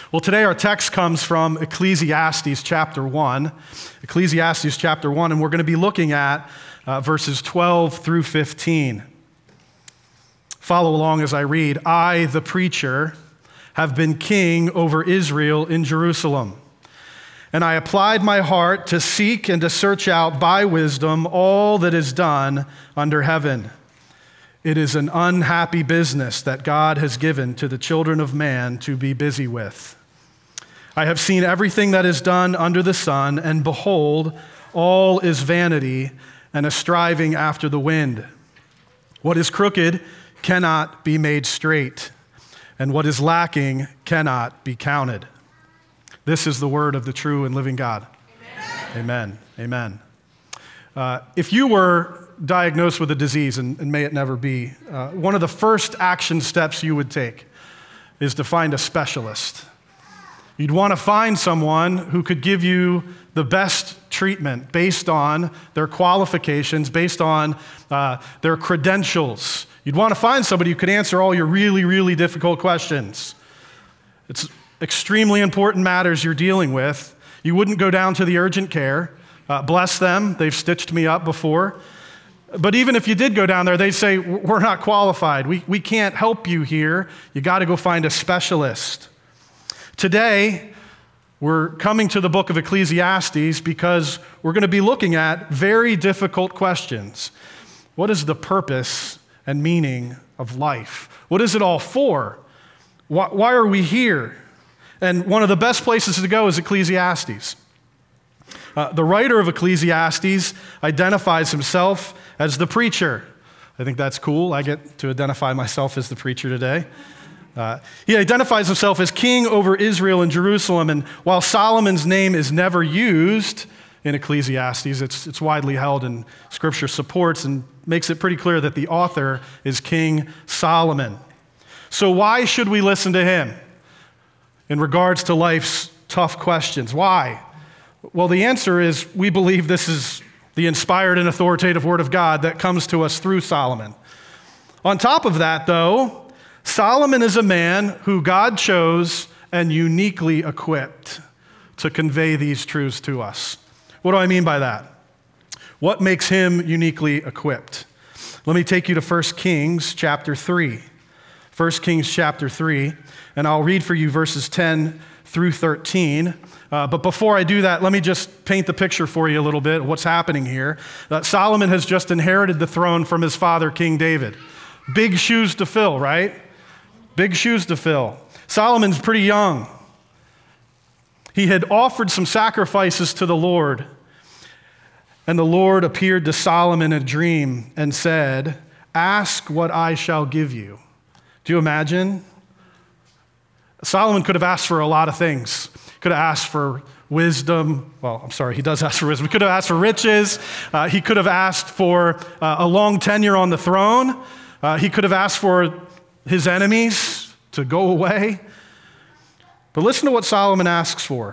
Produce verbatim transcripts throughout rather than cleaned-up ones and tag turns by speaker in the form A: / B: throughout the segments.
A: Well, today our text comes from Ecclesiastes chapter one. Ecclesiastes chapter one, and we're going to be looking at uh, verses twelve through fifteen. Follow along as I read. I, the preacher, have been king over Israel in Jerusalem. And I applied my heart to seek and to search out by wisdom all that is done under heaven. It is an unhappy business that God has given to the children of man to be busy with. I have seen everything that is done under the sun, and behold, all is vanity and a striving after the wind. What is crooked cannot be made straight, and what is lacking cannot be counted. This is the word of the true and living God. Amen. Amen. Amen. Uh, if you were diagnosed with a disease, and, and may it never be, uh, one of the first action steps you would take is to find a specialist. You'd want to find someone who could give you the best treatment based on their qualifications, based on uh, their credentials. You'd want to find somebody who could answer all your really, really difficult questions. It's extremely important matters you're dealing with. You wouldn't go down to the urgent care. Uh, bless them, they've stitched me up before. But even if you did go down there, they'd say, we're not qualified. We, we can't help you here. You got to go find a specialist. Today, we're coming to the book of Ecclesiastes because we're going to be looking at very difficult questions. What is the purpose and meaning of life? What is it all for? Why, why are we here? And one of the best places to go is Ecclesiastes. Uh, the writer of Ecclesiastes identifies himself as the preacher. I think that's cool. I get to identify myself as the preacher today. Uh, he identifies himself as king over Israel and Jerusalem, and while Solomon's name is never used in Ecclesiastes, it's, it's widely held, and Scripture supports and makes it pretty clear that the author is King Solomon. So why should we listen to him in regards to life's tough questions? Why? Well, the answer is we believe this is the inspired and authoritative word of God that comes to us through Solomon. On top of that, though, Solomon is a man who God chose and uniquely equipped to convey these truths to us. What do I mean by that? What makes him uniquely equipped? Let me take you to First Kings chapter three. First Kings chapter three, and I'll read for you verses ten through thirteen. Uh, but before I do that, let me just paint the picture for you a little bit of what's happening here. Uh, Solomon has just inherited the throne from his father, King David. Big shoes to fill, right? Big shoes to fill. Solomon's pretty young. He had offered some sacrifices to the Lord, and the Lord appeared to Solomon in a dream and said, "Ask what I shall give you." Do you imagine? Solomon could have asked for a lot of things. Could have asked for wisdom. Well, I'm sorry, he does ask for wisdom. He could have asked for riches. Uh, he could have asked for uh, a long tenure on the throne. Uh, he could have asked for his enemies to go away. But listen to what Solomon asks for.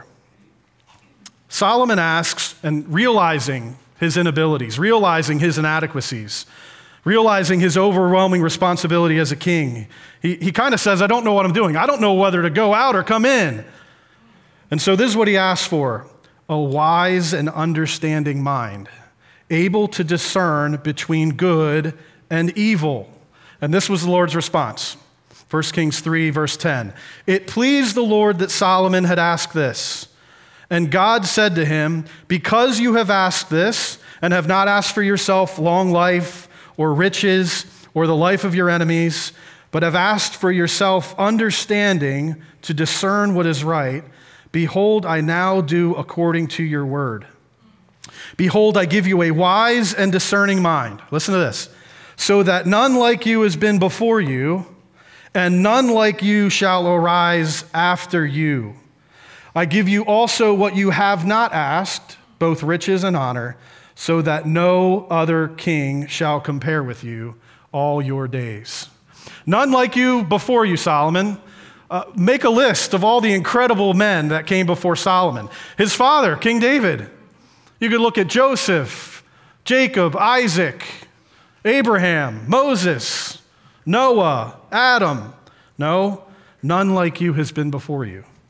A: Solomon asks, and realizing his inabilities, realizing his inadequacies, realizing his overwhelming responsibility as a king, he, he kind of says, I don't know what I'm doing. I don't know whether to go out or come in. And so this is what he asks for: a wise and understanding mind, able to discern between good and evil. And this was the Lord's response. First Kings three, verse ten. It pleased the Lord that Solomon had asked this. And God said to him, because you have asked this and have not asked for yourself long life or riches or the life of your enemies, but have asked for yourself understanding to discern what is right, behold, I now do according to your word. Behold, I give you a wise and discerning mind. Listen to this. So that none like you has been before you, and none like you shall arise after you. I give you also what you have not asked, both riches and honor, so that no other king shall compare with you all your days. None like you before you, Solomon. Uh, make a list of all the incredible men that came before Solomon. His father, King David. You could look at Joseph, Jacob, Isaac, Abraham, Moses, Noah, Adam. No, none like you has been before you.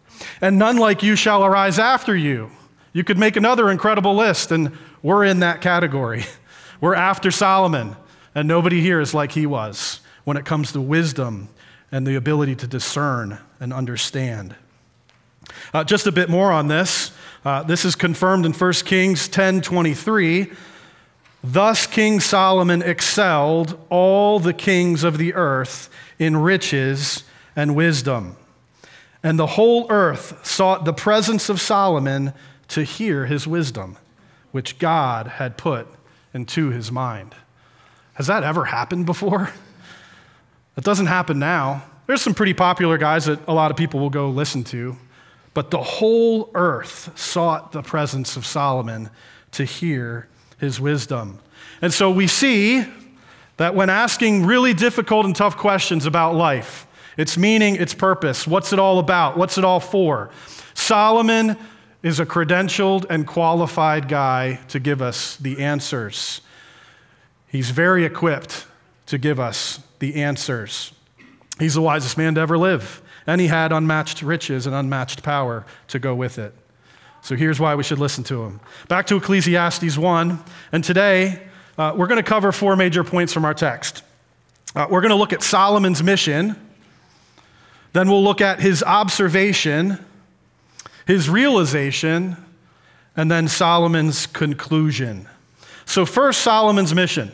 A: And none like you shall arise after you. You could make another incredible list, and we're in that category. We're after Solomon, and nobody here is like he was when it comes to wisdom and the ability to discern and understand. Uh, just a bit more on this. Uh, this is confirmed in First Kings ten twenty-three. Thus King Solomon excelled all the kings of the earth in riches and wisdom. And the whole earth sought the presence of Solomon to hear his wisdom, which God had put into his mind. Has that ever happened before? It doesn't happen now. There's some pretty popular guys that a lot of people will go listen to, but the whole earth sought the presence of Solomon to hear his wisdom. And so we see that when asking really difficult and tough questions about life, its meaning, its purpose, what's it all about, what's it all for, Solomon is a credentialed and qualified guy to give us the answers. He's very equipped to give us the answers. He's the wisest man to ever live, and he had unmatched riches and unmatched power to go with it. So here's why we should listen to him. Back to Ecclesiastes one, and today uh, we're going to cover four major points from our text. Uh, we're going to look at Solomon's mission, then we'll look at his observation, his realization, and then Solomon's conclusion. So first, Solomon's mission.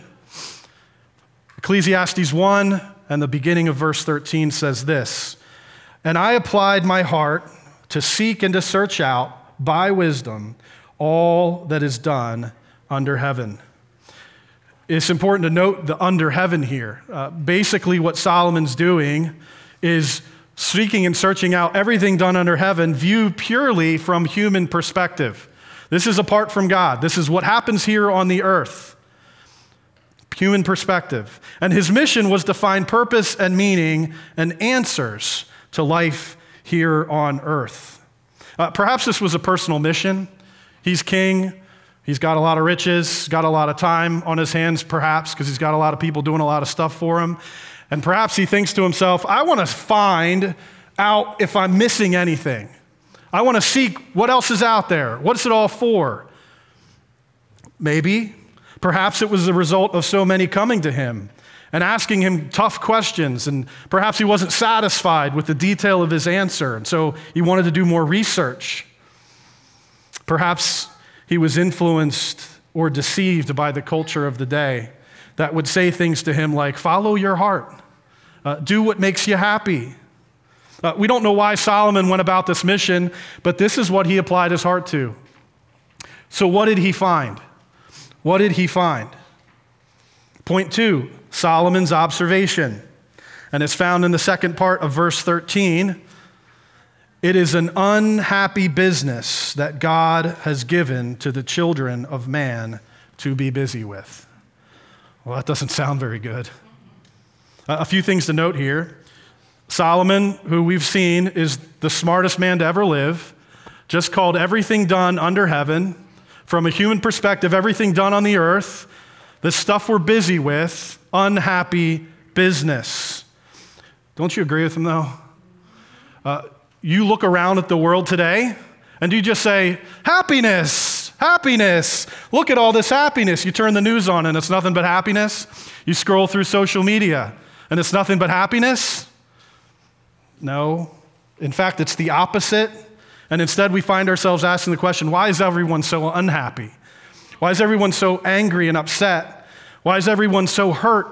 A: Ecclesiastes one and the beginning of verse thirteen says this, "And I applied my heart to seek and to search out by wisdom all that is done under heaven." It's important to note the under heaven here. Uh, basically what Solomon's doing is seeking and searching out everything done under heaven, viewed purely from human perspective. This is apart from God. This is what happens here on the earth. Human perspective. And his mission was to find purpose and meaning and answers to life here on earth. Uh, perhaps this was a personal mission. He's king. He's got a lot of riches, got a lot of time on his hands, perhaps, because he's got a lot of people doing a lot of stuff for him. And perhaps he thinks to himself, I want to find out if I'm missing anything. I want to seek what else is out there. What's it all for? Maybe. Perhaps it was the result of so many coming to him and asking him tough questions, and perhaps he wasn't satisfied with the detail of his answer, and so he wanted to do more research. Perhaps he was influenced or deceived by the culture of the day that would say things to him like, follow your heart, uh, do what makes you happy. Uh, we don't know why Solomon went about this mission, but this is what he applied his heart to. So what did he find? What did he find? Point two, Solomon's observation. And it's found in the second part of verse thirteen. It is an unhappy business that God has given to the children of man to be busy with. Well, that doesn't sound very good. Uh, a few things to note here. Solomon, who we've seen is the smartest man to ever live, just called everything done under heaven, from a human perspective, everything done on the earth, the stuff we're busy with, unhappy business. Don't you agree with him, though? Uh, you look around at the world today, and you just say, happiness, happiness. Look at all this happiness. You turn the news on, and it's nothing but happiness. You scroll through social media, and it's nothing but happiness. No. In fact, it's the opposite. And instead, we find ourselves asking the question, why is everyone so unhappy? Why is everyone so angry and upset? Why is everyone so hurt?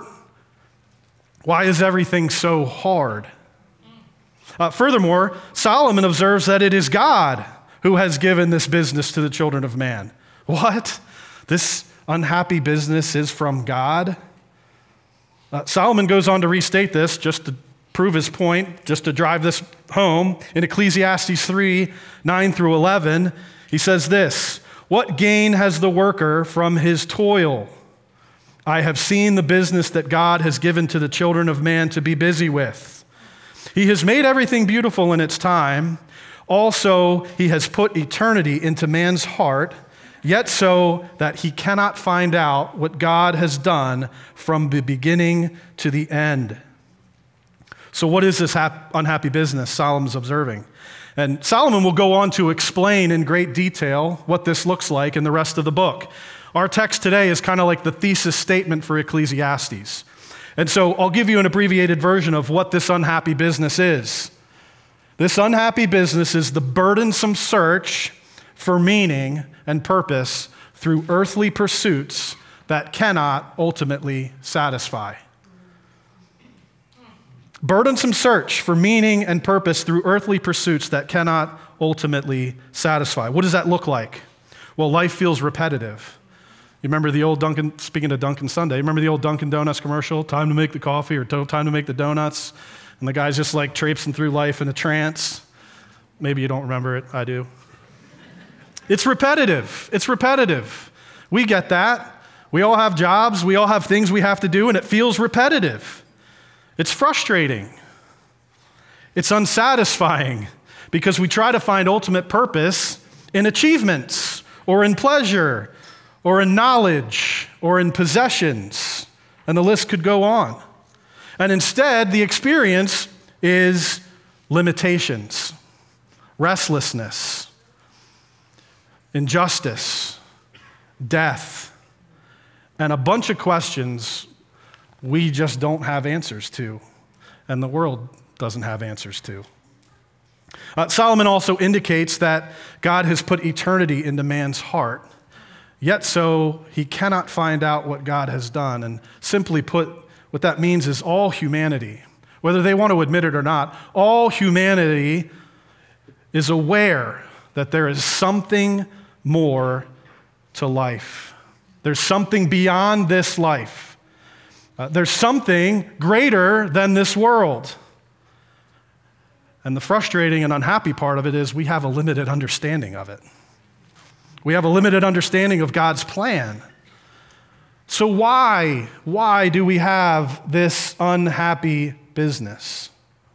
A: Why is everything so hard? Uh, furthermore, Solomon observes that it is God who has given this business to the children of man. What? This unhappy business is from God? Uh, Solomon goes on to restate this just to prove his point, just to drive this home. In Ecclesiastes three, nine through eleven, he says this, "What gain has the worker from his toil? I have seen the business that God has given to the children of man to be busy with. He has made everything beautiful in its time. Also, he has put eternity into man's heart, yet so that he cannot find out what God has done from the beginning to the end." So what is this hap- unhappy business Solomon's observing? And Solomon will go on to explain in great detail what this looks like in the rest of the book. Our text today is kind of like the thesis statement for Ecclesiastes. And so I'll give you an abbreviated version of what this unhappy business is. This unhappy business is the burdensome search for meaning and purpose through earthly pursuits that cannot ultimately satisfy. Burdensome search for meaning and purpose through earthly pursuits that cannot ultimately satisfy. What does that look like? Well, life feels repetitive. You remember the old Dunkin', speaking of Dunkin' Sunday, remember the old Dunkin' Donuts commercial, time to make the coffee or time to make the donuts? And the guy's just like traipsing through life in a trance. Maybe you don't remember it, I do. It's repetitive, it's repetitive. We get that. We all have jobs, we all have things we have to do, and it feels repetitive. It's frustrating. It's unsatisfying because we try to find ultimate purpose in achievements or in pleasure or in knowledge, or in possessions, and the list could go on. And instead, the experience is limitations, restlessness, injustice, death, and a bunch of questions we just don't have answers to, and the world doesn't have answers to. Uh, Solomon also indicates that God has put eternity into man's heart. Yet so, he cannot find out what God has done. And simply put, what that means is all humanity, whether they want to admit it or not, all humanity is aware that there is something more to life. There's something beyond this life. Uh, there's something greater than this world. And the frustrating and unhappy part of it is we have a limited understanding of it. We have a limited understanding of God's plan. So why, why do we have this unhappy business?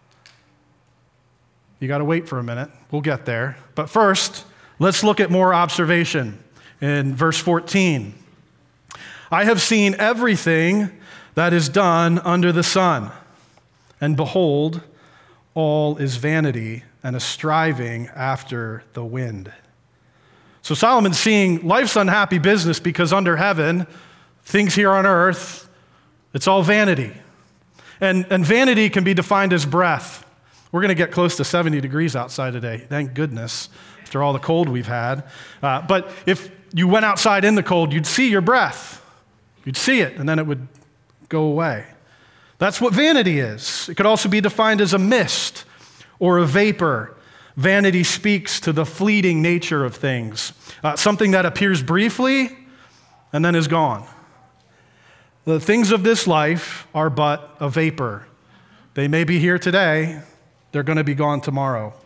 A: You got to wait for a minute. We'll get there. But first, let's look at more observation in verse fourteen. I have seen everything that is done under the sun, and behold, all is vanity and a striving after the wind. So Solomon's seeing life's unhappy business because under heaven, things here on earth, it's all vanity. And, and vanity can be defined as breath. We're going to get close to seventy degrees outside today, thank goodness, after all the cold we've had. Uh, but if you went outside in the cold, you'd see your breath. You'd see it, and then it would go away. That's what vanity is. It could also be defined as a mist or a vapor. Vanity speaks to the fleeting nature of things, uh, something that appears briefly and then is gone. The things of this life are but a vapor. They may be here today, they're going to be gone tomorrow.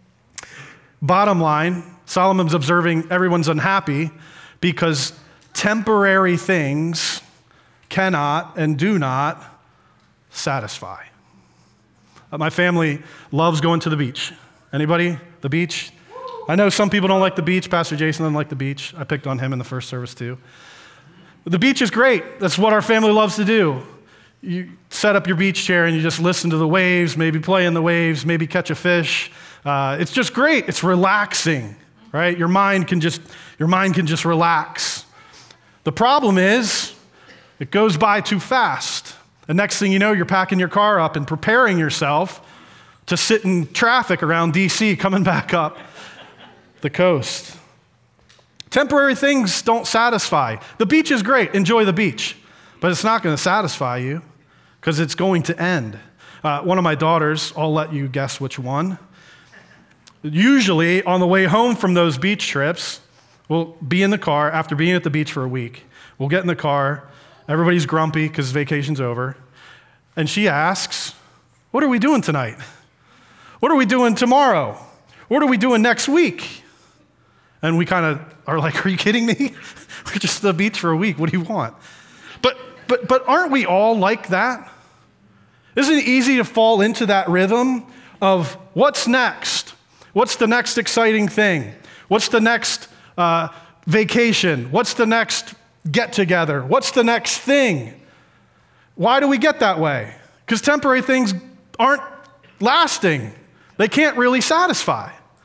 A: Bottom line, Solomon's observing everyone's unhappy because temporary things cannot and do not satisfy. Uh, my family loves going to the beach. Anybody? The beach? I know some people don't like the beach. Pastor Jason doesn't like the beach. I picked on him in the first service too. The beach is great. That's what our family loves to do. You set up your beach chair and you just listen to the waves, maybe play in the waves, maybe catch a fish. Uh, it's just great. It's relaxing, right? Your mind can just your mind can just relax. The problem is it goes by too fast. The next thing you know, you're packing your car up and preparing yourself to sit in traffic around D C coming back up the coast. Temporary things don't satisfy. The beach is great. Enjoy the beach. But it's not going to satisfy you because it's going to end. Uh, one of my daughters, I'll let you guess which one. Usually on the way home from those beach trips, we'll be in the car after being at the beach for a week. We'll get in the car. Everybody's grumpy because vacation's over. And she asks, what are we doing tonight? What are we doing tomorrow? What are we doing next week? And we kind of are like, are you kidding me? We're just at the beach for a week. What do you want? But but but aren't we all like that? Isn't it easy to fall into that rhythm of what's next? What's the next exciting thing? What's the next uh, vacation? What's the next get-together? What's the next thing? Why do we get that way? Because temporary things aren't lasting. They can't really satisfy.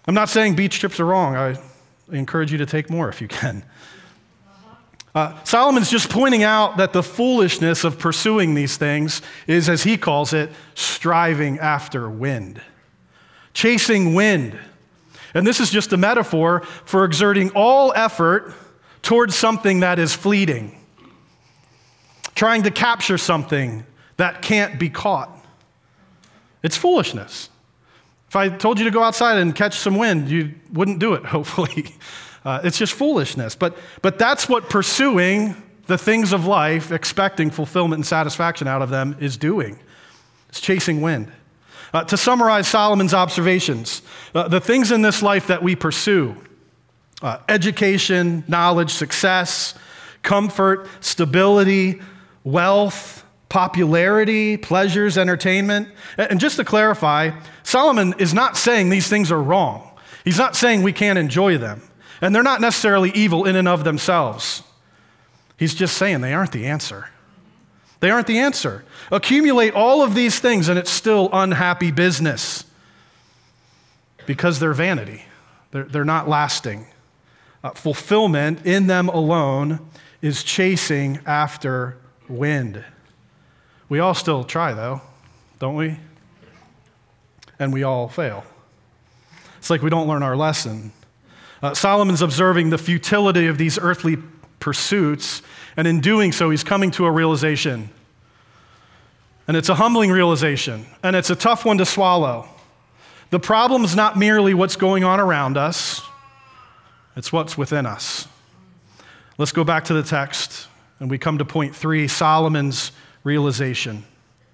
A: I'm not saying beach trips are wrong. I encourage you to take more if you can. Uh, Solomon's just pointing out that the foolishness of pursuing these things is, as he calls it, striving after wind, chasing wind. And this is just a metaphor for exerting all effort towards something that is fleeting, trying to capture something that can't be caught. It's foolishness. If I told you to go outside and catch some wind, you wouldn't do it, hopefully. Uh, it's just foolishness. But, but that's what pursuing the things of life, expecting fulfillment and satisfaction out of them, is doing. It's chasing wind. Uh, to summarize Solomon's observations, uh, the things in this life that we pursue, uh, education, knowledge, success, comfort, stability, wealth, popularity, pleasures, entertainment. And just to clarify, Solomon is not saying these things are wrong. He's not saying we can't enjoy them. And they're not necessarily evil in and of themselves. He's just saying they aren't the answer. They aren't the answer. Accumulate all of these things and it's still unhappy business because they're vanity. They're, they're not lasting. Uh, fulfillment in them alone is chasing after wind. We all still try though, don't we? And we all fail. It's like we don't learn our lesson. Uh, Solomon's observing the futility of these earthly pursuits, and in doing so, he's coming to a realization. And it's a humbling realization, and it's a tough one to swallow. The problem is not merely what's going on around us, it's what's within us. Let's go back to the text, and we come to point three, Solomon's realization.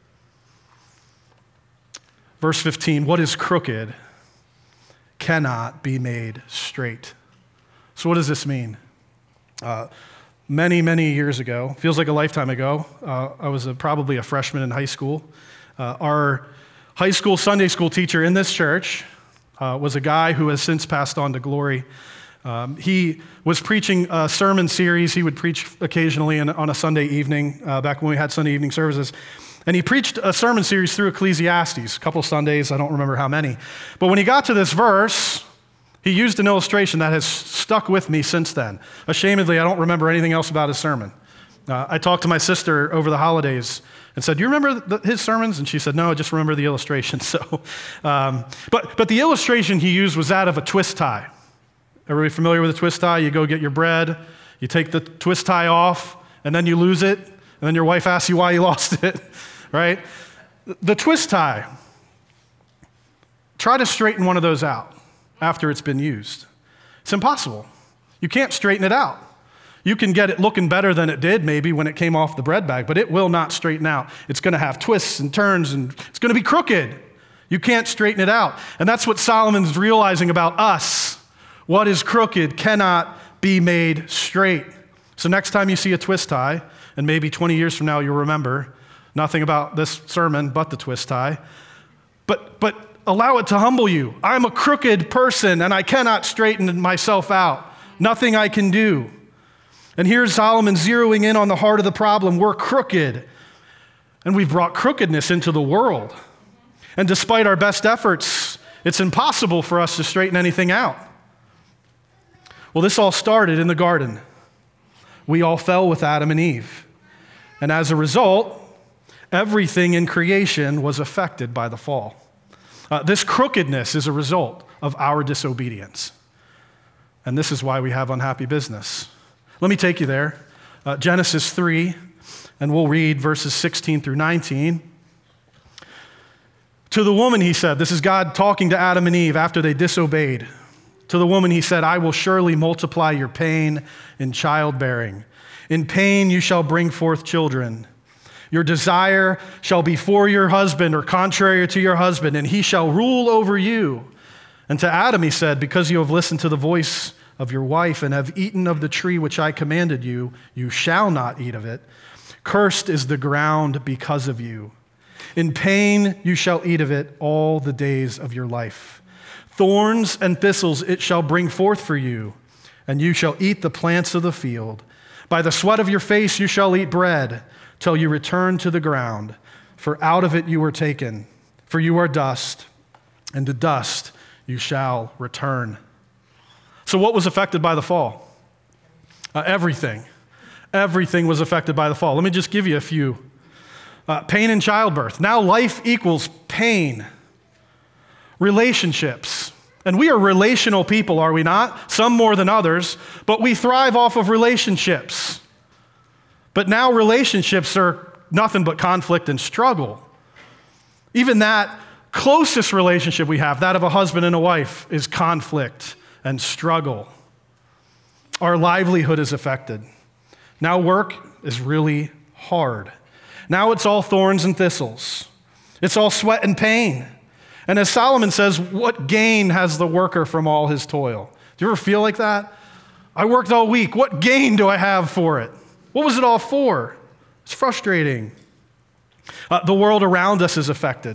A: Verse fifteen, what is crooked cannot be made straight. So what does this mean? Uh, many, many years ago, feels like a lifetime ago, uh, I was a, probably a freshman in high school. Uh, our high school Sunday school teacher in this church uh, was a guy who has since passed on to glory. Um, he was preaching a sermon series. He would preach occasionally in, on a Sunday evening, uh, back when we had Sunday evening services. And he preached a sermon series through Ecclesiastes, a couple Sundays, I don't remember how many. But when he got to this verse, he used an illustration that has stuck with me since then. Ashamedly, I don't remember anything else about his sermon. Uh, I talked to my sister over the holidays and said, do you remember the, his sermons? And she said, no, I just remember the illustration. So, um, but, but the illustration he used was that of a twist tie. Everybody familiar with a twist tie? You go get your bread, you take the twist tie off, and then you lose it, and then your wife asks you why you lost it. Right? The twist tie, try to straighten one of those out after it's been used. It's impossible. You can't straighten it out. You can get it looking better than it did maybe when it came off the bread bag, but it will not straighten out. It's going to have twists and turns and it's going to be crooked. You can't straighten it out. And that's what Solomon's realizing about us. What is crooked cannot be made straight. So next time you see a twist tie, and maybe twenty years from now you'll remember, nothing about this sermon but the twist tie. But, but allow it to humble you. I'm a crooked person and I cannot straighten myself out. Nothing I can do. And here's Solomon zeroing in on the heart of the problem. We're crooked. And we've brought crookedness into the world. And despite our best efforts, it's impossible for us to straighten anything out. Well, this all started in the garden. We all fell with Adam and Eve. And as a result, everything in creation was affected by the fall. Uh, this crookedness is a result of our disobedience. And this is why we have unhappy business. Let me take you there. Uh, Genesis three, and we'll read verses sixteen through nineteen. To the woman, he said, this is God talking to Adam and Eve after they disobeyed. To the woman, he said, I will surely multiply your pain in childbearing. In pain you shall bring forth children. Your desire shall be for your husband or contrary to your husband, and he shall rule over you. And to Adam he said, because you have listened to the voice of your wife and have eaten of the tree which I commanded you, you shall not eat of it. Cursed is the ground because of you. In pain you shall eat of it all the days of your life. Thorns and thistles it shall bring forth for you, and you shall eat the plants of the field. By the sweat of your face you shall eat bread, till you return to the ground, for out of it you were taken. For you are dust, and to dust you shall return. So what was affected by the fall? Uh, everything. Everything was affected by the fall. Let me just give you a few. Uh, pain in childbirth. Now life equals pain. Relationships. And we are relational people, are we not? Some more than others, but we thrive off of relationships. But now relationships are nothing but conflict and struggle. Even that closest relationship we have, that of a husband and a wife, is conflict and struggle. Our livelihood is affected. Now work is really hard. Now it's all thorns and thistles. It's all sweat and pain. And as Solomon says, what gain has the worker from all his toil? Do you ever feel like that? I worked all week. What gain do I have for it? What was it all for? It's frustrating. Uh, the world around us is affected.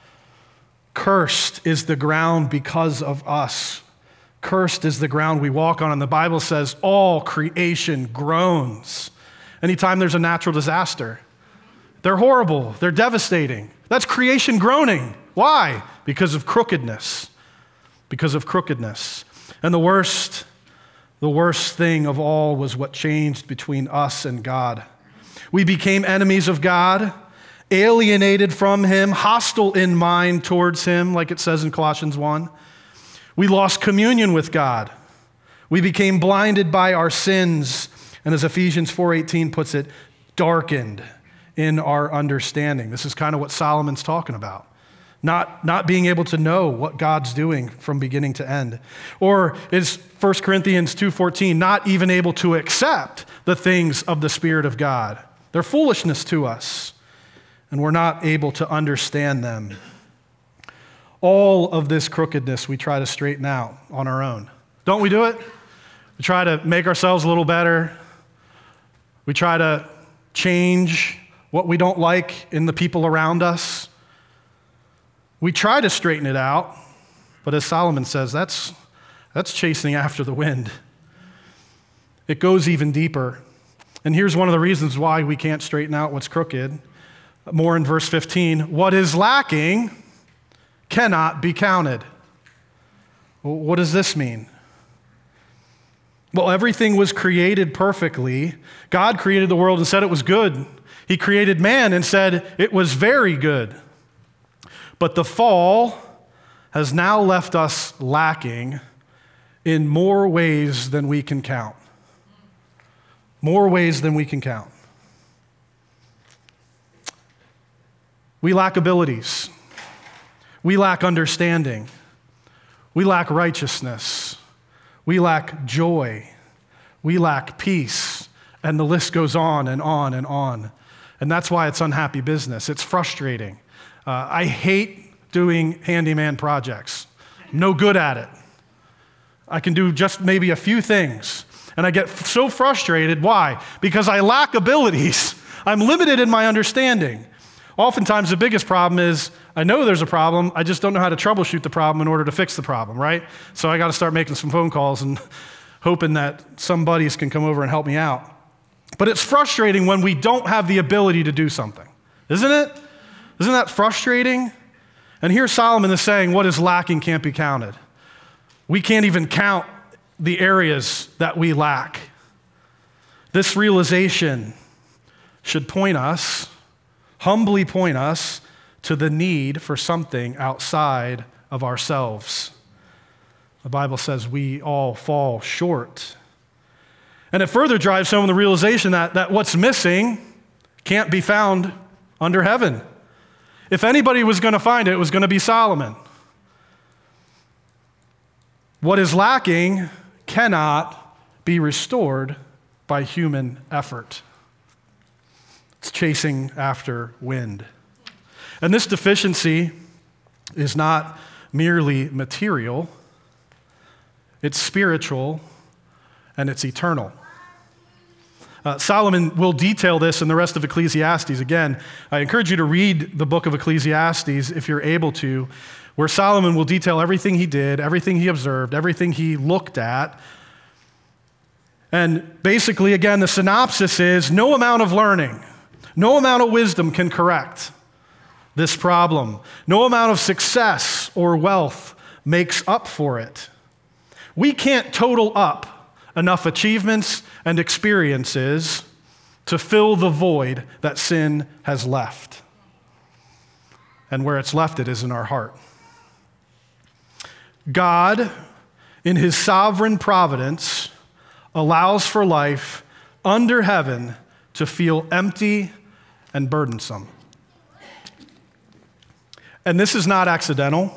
A: Cursed is the ground because of us. Cursed is the ground we walk on. And the Bible says all creation groans. Anytime there's a natural disaster, they're horrible. They're devastating. That's creation groaning. Why? Because of crookedness. Because of crookedness. And the worst, the worst thing of all was what changed between us and God. We became enemies of God, alienated from him, hostile in mind towards him, like it says in Colossians one. We lost communion with God. We became blinded by our sins, and as Ephesians four eighteen puts it, darkened in our understanding. This is kind of what Solomon's talking about. Not, not being able to know what God's doing from beginning to end. Or is First Corinthians two fourteen, not even able to accept the things of the Spirit of God. They're foolishness to us, and we're not able to understand them. All of this crookedness we try to straighten out on our own. Don't we do it? We try to make ourselves a little better. We try to change what we don't like in the people around us. We try to straighten it out, but as Solomon says, that's, that's chasing after the wind. It goes even deeper. And here's one of the reasons why we can't straighten out what's crooked. More in verse fifteen. What is lacking cannot be counted. Well, what does this mean? Well, everything was created perfectly. God created the world and said it was good. He created man and said it was very good. But the fall has now left us lacking in more ways than we can count. More ways than we can count. We lack abilities. We lack understanding. We lack righteousness. We lack joy. We lack peace. And the list goes on and on and on. And that's why it's unhappy business. It's frustrating. Uh, I hate doing handyman projects. I'm no good at it. I can do just maybe a few things. And I get so frustrated. Why? Because I lack abilities. I'm limited in my understanding. Oftentimes the biggest problem is I know there's a problem, I just don't know how to troubleshoot the problem in order to fix the problem, right? So I got to start making some phone calls and hoping that some buddies can come over and help me out. But it's frustrating when we don't have the ability to do something, isn't it? Isn't that frustrating? And here Solomon is saying what is lacking can't be counted. We can't even count the areas that we lack. This realization should point us, humbly point us, to the need for something outside of ourselves. The Bible says we all fall short. And it further drives home the realization that, that what's missing can't be found under heaven. If anybody was going to find it, it was going to be Solomon. What is lacking cannot be restored by human effort. It's chasing after wind. And this deficiency is not merely material, it's spiritual, and it's eternal. Uh, Solomon will detail this in the rest of Ecclesiastes. Again, I encourage you to read the book of Ecclesiastes if you're able to, where Solomon will detail everything he did, everything he observed, everything he looked at. And basically, again, the synopsis is no amount of learning, no amount of wisdom can correct this problem. No amount of success or wealth makes up for it. We can't total up enough achievements and experiences to fill the void that sin has left. And where it's left it is in our heart. God, in his sovereign providence, allows for life under heaven to feel empty and burdensome. And this is not accidental.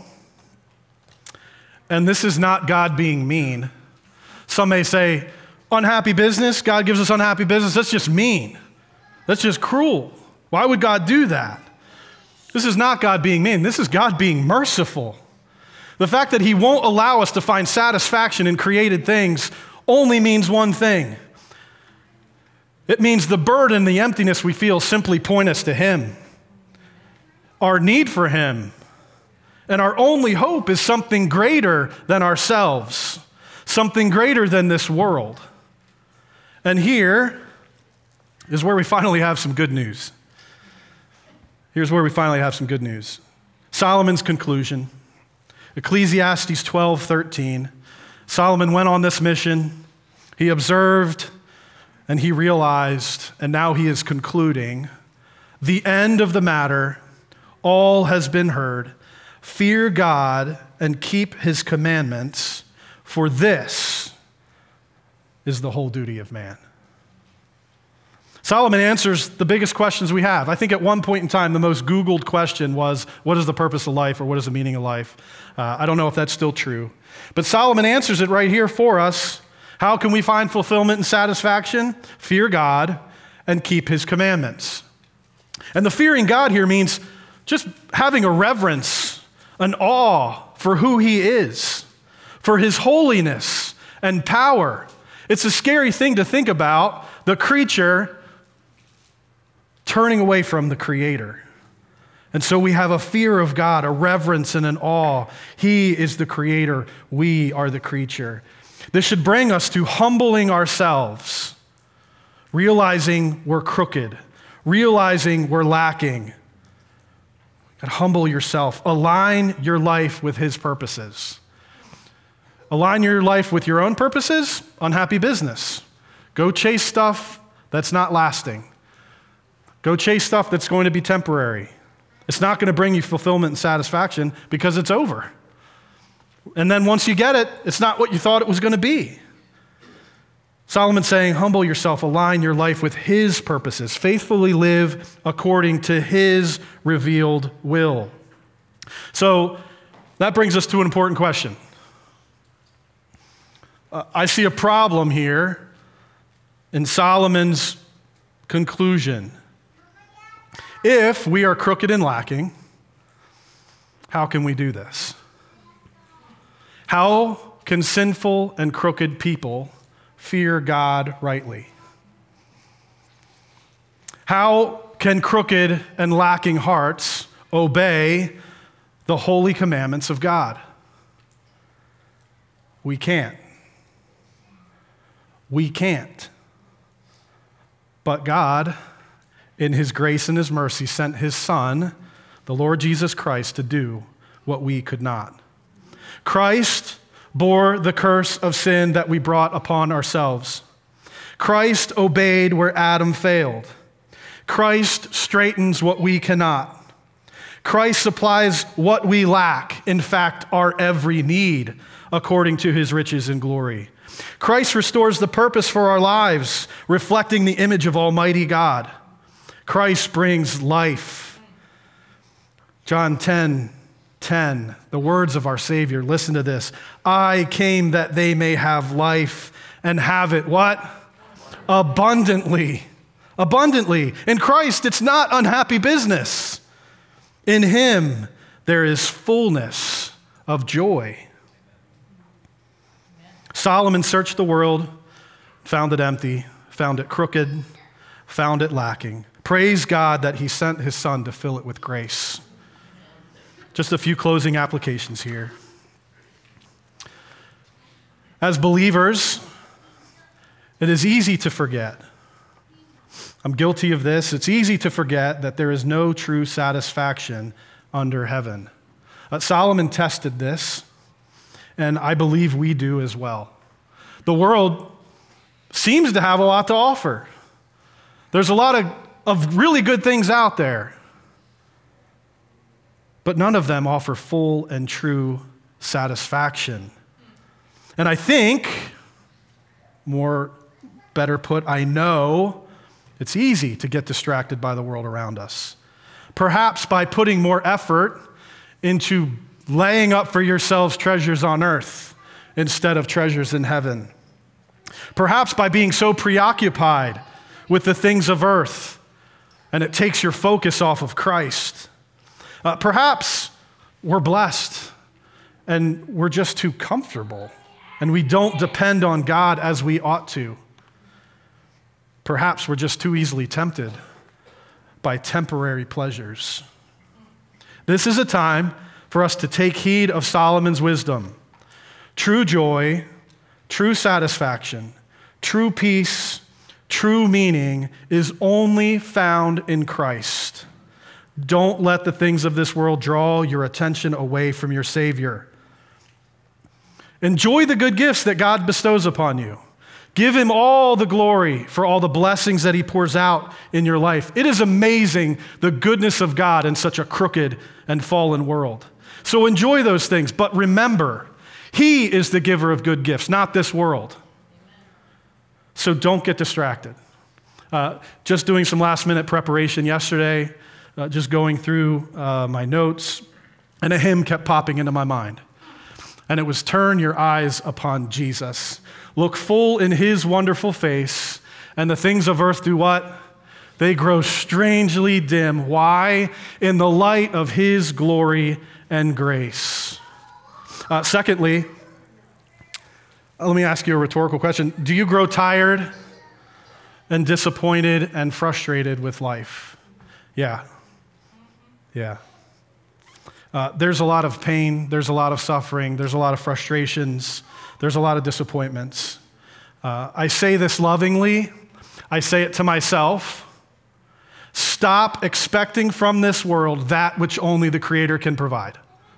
A: And this is not God being mean. Some may say, unhappy business, God gives us unhappy business. That's just mean. That's just cruel. Why would God do that? This is not God being mean. This is God being merciful. The fact that he won't allow us to find satisfaction in created things only means one thing. It means the burden, the emptiness we feel simply point us to him. Our need for him. And our only hope is something greater than ourselves, something greater than this world. And here is where we finally have some good news. Here's where we finally have some good news. Solomon's conclusion. Ecclesiastes twelve thirteen. Solomon went on this mission. He observed and he realized, and now he is concluding, the end of the matter, all has been heard. Fear God and keep his commandments, for this is the whole duty of man. Solomon answers the biggest questions we have. I think at one point in time, the most Googled question was, what is the purpose of life, or what is the meaning of life? Uh, I don't know if that's still true. But Solomon answers it right here for us. How can we find fulfillment and satisfaction? Fear God and keep his commandments. And the fearing God here means just having a reverence, an awe for who he is, for his holiness and power. It's a scary thing to think about, the creature turning away from the Creator. And so we have a fear of God, a reverence and an awe. He is the Creator. We are the creature. This should bring us to humbling ourselves, realizing we're crooked, realizing we're lacking. And humble yourself. Align your life with his purposes. Align your life with your own purposes, unhappy business. Go chase stuff that's not lasting. Go chase stuff that's going to be temporary. It's not going to bring you fulfillment and satisfaction because it's over. And then once you get it, it's not what you thought it was going to be. Solomon's saying, humble yourself, align your life with his purposes, faithfully live according to his revealed will. So that brings us to an important question. Uh, I see a problem here in Solomon's conclusion. If we are crooked and lacking, how can we do this? How can sinful and crooked people fear God rightly? How can crooked and lacking hearts obey the holy commandments of God? We can't. We can't. But God, in his grace and his mercy, sent his Son, the Lord Jesus Christ, to do what we could not. Christ bore the curse of sin that we brought upon ourselves. Christ obeyed where Adam failed. Christ straightens what we cannot. Christ supplies what we lack, in fact, our every need, according to his riches and glory. Christ restores the purpose for our lives, reflecting the image of Almighty God. Christ brings life. John ten ten, the words of our Savior, listen to this. I came that they may have life and have it what? Abundantly. Abundantly. In Christ, it's not unhappy business. In him, there is fullness of joy. Solomon searched the world, found it empty, found it crooked, found it lacking. Praise God that he sent his Son to fill it with grace. Just a few closing applications here. As believers, it is easy to forget. I'm guilty of this. It's easy to forget that there is no true satisfaction under heaven. Uh, Solomon tested this. and I believe we do as well. The world seems to have a lot to offer. There's a lot of, of really good things out there, but none of them offer full and true satisfaction. And I think, more better put, I know it's easy to get distracted by the world around us. Perhaps by putting more effort into laying up for yourselves treasures on earth instead of treasures in heaven. Perhaps by being so preoccupied with the things of earth, and it takes your focus off of Christ. Uh, perhaps we're blessed and we're just too comfortable and we don't depend on God as we ought to. Perhaps we're just too easily tempted by temporary pleasures. This is a time for us to take heed of Solomon's wisdom. True joy, true satisfaction, true peace, true meaning is only found in Christ. Don't let the things of this world draw your attention away from your Savior. Enjoy the good gifts that God bestows upon you. Give him all the glory for all the blessings that he pours out in your life. It is amazing the goodness of God in such a crooked and fallen world. So enjoy those things, but remember, he is the giver of good gifts, not this world. So don't get distracted. Uh, just doing some last minute preparation yesterday, uh, just going through uh, my notes, and a hymn kept popping into my mind. And it was, "Turn your eyes upon Jesus. Look full in his wonderful face, and the things of earth do what? They grow strangely dim. Why? In the light of his glory and grace." Uh, secondly, let me ask you a rhetorical question. Do you grow tired and disappointed and frustrated with life? Yeah. Yeah. Uh, there's a lot of pain, there's a lot of suffering, there's a lot of frustrations, there's a lot of disappointments. Uh, I say this lovingly, I say it to myself. Stop expecting from this world that which only the Creator can provide.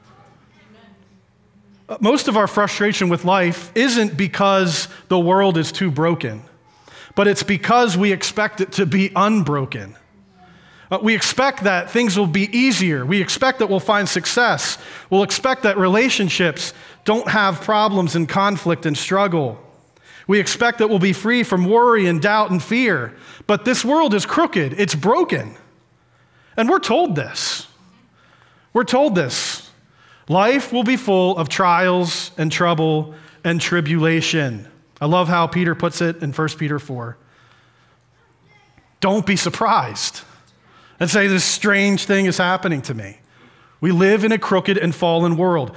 A: Uh, most of our frustration with life isn't because the world is too broken, but it's because we expect it to be unbroken. Uh, we expect that things will be easier. We expect that we'll find success. We'll expect that relationships don't have problems and conflict and struggle. We expect that we'll be free from worry and doubt and fear. But this world is crooked. It's broken. And we're told this. We're told this. Life will be full of trials and trouble and tribulation. I love how Peter puts it in First Peter four. Don't be surprised and say, this strange thing is happening to me. We live in a crooked and fallen world.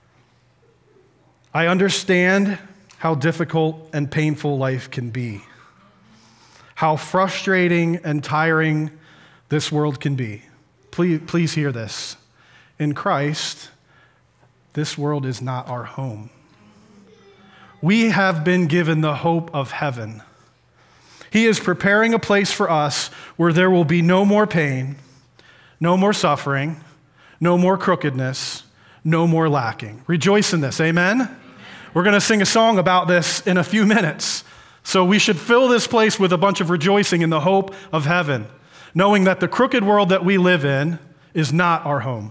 A: I understand how difficult and painful life can be, how frustrating and tiring this world can be. Please, please hear this. In Christ, this world is not our home. We have been given the hope of heaven. He is preparing a place for us where there will be no more pain, no more suffering, no more crookedness, no more lacking. Rejoice in this, amen? Amen. We're going to sing a song about this in a few minutes. So we should fill this place with a bunch of rejoicing in the hope of heaven, knowing that the crooked world that we live in is not our home.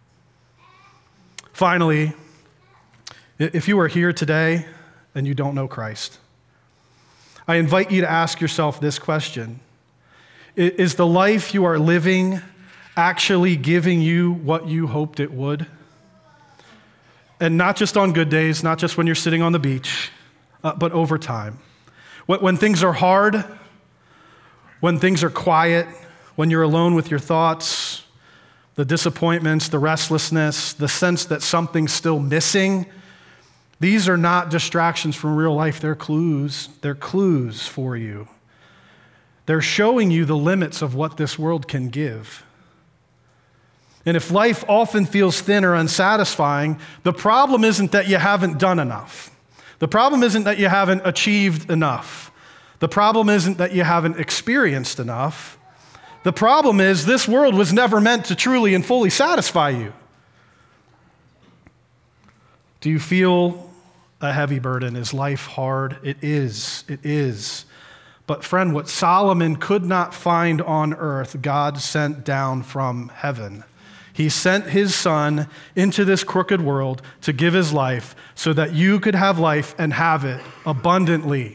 A: Finally, if you are here today and you don't know Christ, I invite you to ask yourself this question. Is the life you are living actually giving you what you hoped it would? And not just on good days, not just when you're sitting on the beach, uh, but over time. When, when things are hard, when things are quiet, when you're alone with your thoughts, the disappointments, the restlessness, the sense that something's still missing, these are not distractions from real life. They're clues. They're clues for you. They're showing you the limits of what this world can give. And if life often feels thin or unsatisfying, the problem isn't that you haven't done enough. The problem isn't that you haven't achieved enough. The problem isn't that you haven't experienced enough. The problem is this world was never meant to truly and fully satisfy you. Do you feel a heavy burden? Is life hard? It is. It is. But friend, what Solomon could not find on earth, God sent down from heaven. He sent his son into this crooked world to give his life so that you could have life and have it abundantly.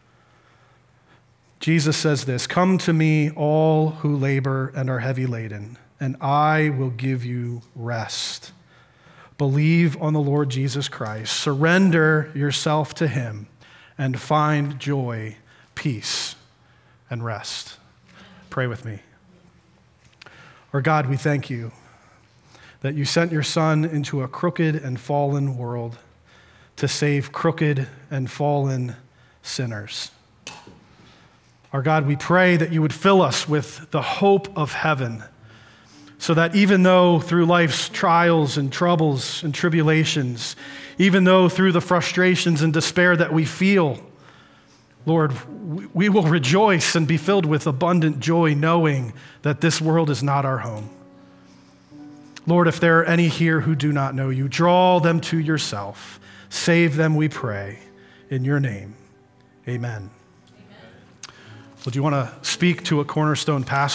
A: Jesus says this, "Come to me, all who labor and are heavy laden, and I will give you rest." Believe on the Lord Jesus Christ. Surrender yourself to him and find joy, peace, and rest. Pray with me. Our God, we thank you that you sent your son into a crooked and fallen world to save crooked and fallen sinners. Our God, we pray that you would fill us with the hope of heaven, so that even though through life's trials and troubles and tribulations, even though through the frustrations and despair that we feel, Lord, we will rejoice and be filled with abundant joy knowing that this world is not our home. Lord, if there are any here who do not know you, draw them to yourself. Save them, we pray. In your name, amen. Amen. Well, do you want to speak to a Cornerstone pastor?